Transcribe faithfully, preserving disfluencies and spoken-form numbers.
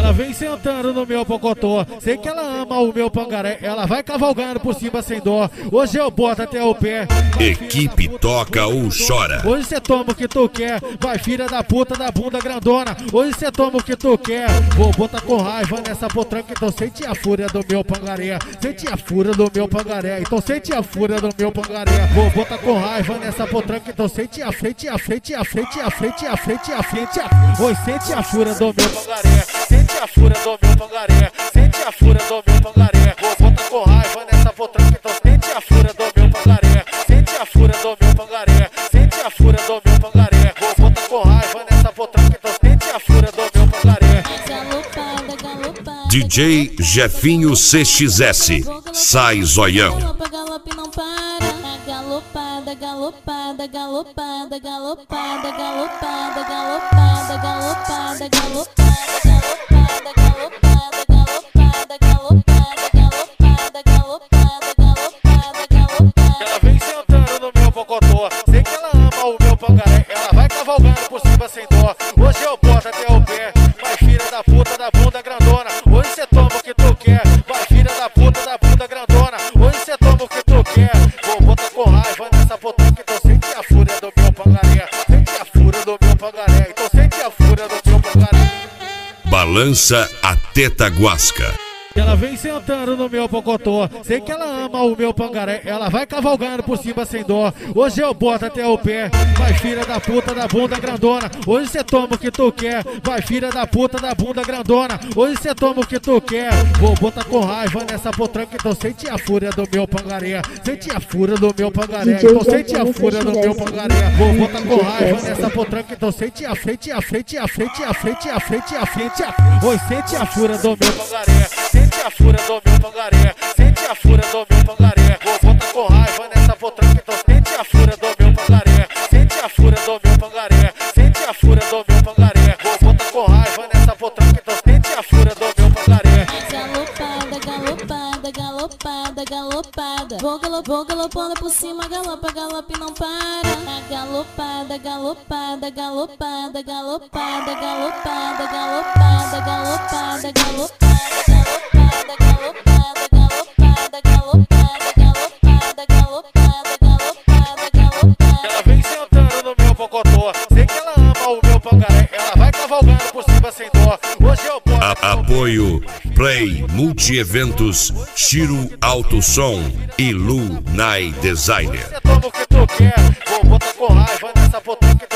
Ela vem sentando no meu pocotó, sei que ela ama o meu pangaré. Ela vai cavalgando por cima sem dó, hoje eu boto até o pé. Equipe Toca ou Chora. Hoje cê toma o que tu quer, vai filha da puta da bunda grandona. Hoje cê toma o que tu quer, vou botar com raiva nessa potranca. Então sente a fúria do meu pangaré, sente a fúria do meu pangaré. Então sente a fúria do meu pangaré, vou botar com raiva nessa potranca. Então sente a frente, a frente, a frente, a frente, a frente, a frente, a... Oi, sente a fúria do meu pangaré, sente a fúria do meu pangaré, sente a fúria do meu pangaré. Vou botar com raiva nessa potranca. Então sente a fúria do meu pangaré, sente a fúria do meu pangaré, sente a fúria do meu pangaré. Vou botar com raiva nessa potranca. Então sente a fúria do meu pangaré. D J Jefinho C X S, sai zoião. Galopa, galope não para. Galopada, galopada, galopada, galopada, galopada, galopada, galopada, galopada, galopada, galopada, galopada, galopada, galopada, galopada, galopada, galopada. Ela vem sentando no meu pocotó, sei que ela ama o meu pangaré. Ela vai cavalgando por cima sem dó, hoje eu boto até o pé. Vai filha da puta da bunda grandona, hoje cê toma o que tu quer. Vai filha da puta da bunda grandona, hoje cê toma o que tu quer. Vou botar com raiva nessa potranca. Então sente a fúria do meu pangaré, sente a fúria do meu pangaré. Então sente a fúria do meu pangaré. Balança a teta guasca. Ela vem sentando no meu pocotó, sei que ela ama o meu pangaré. Ela vai cavalgando por cima sem dó, hoje eu boto até o pé. Vai filha da puta da bunda grandona, hoje cê toma o que tu quer. Vai filha da puta da bunda grandona, hoje cê toma o que tu quer. Vou botar com raiva nessa potranca. Então sente a fúria do meu pangaré, sente a fúria do meu pangaré. Então sente a fúria do meu pangaré, vou botar com raiva nessa potranca. Então sente a frente, a frente, a frente, a frente, a frente, a frente, a... Oi, sente a fúria do meu pangaré, sente a fúria do meu pangaré, sente a fúria do meu pangaré. Vou botar com raiva nessa potranca. Então sente a fúria do meu pangaré, sente a fúria do meu pangaré, sente a fúria do meu pangaré. Vou botar com raiva nessa potranca. Então sente a fúria do meu pangaré. Galopada, galopada, galopada, galopada. Vou galop, vou galopando por cima, galopa, galope não para. Galopada, galopada, galopada, galopada, galopada, galopada, galopada, galopada. Galopada, galopada, galopada, galopada, galopada, galopada, galopada, galopada. Ela vem sentando no meu pocotó, sei que ela ama o meu pangaré. Ela vai cavalgando por cima sem dó, hoje eu boto. A apoio Play Multi-Eventos, Chiro Alto Som e Lu Nai Designer. Você toma o que tu quer, vou botar com raiva nessa potranca.